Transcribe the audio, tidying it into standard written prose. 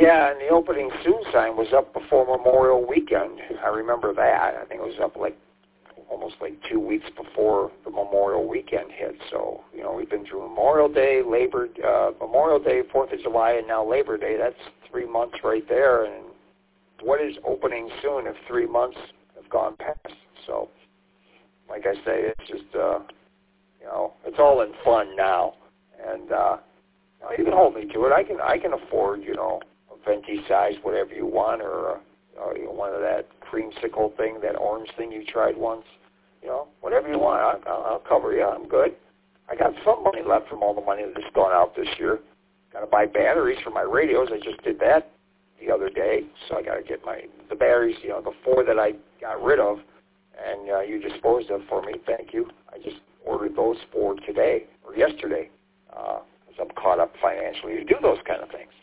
Yeah, and the opening soon sign was up before Memorial Weekend. I remember that. I think it was up almost 2 weeks before the Memorial Weekend hit. So, we've been through Memorial Day, Memorial Day, 4th of July, and now Labor Day. That's 3 months right there. And what is opening soon if 3 months have gone past? So, like I say, it's just, it's all in fun now. And you can hold me to it. I can afford, a venti size, whatever you want, or one of that creamsicle thing, that orange thing you tried once. Whatever you want, I'll cover you. I'm good. I got some money left from all the money that's gone out this year. Got to buy batteries for my radios. I just did that the other day, so I got to get the batteries, the 4 that I got rid of, and you disposed of for me. Thank you. I just ordered those 4 today or yesterday. I'm caught up financially to do those kind of things.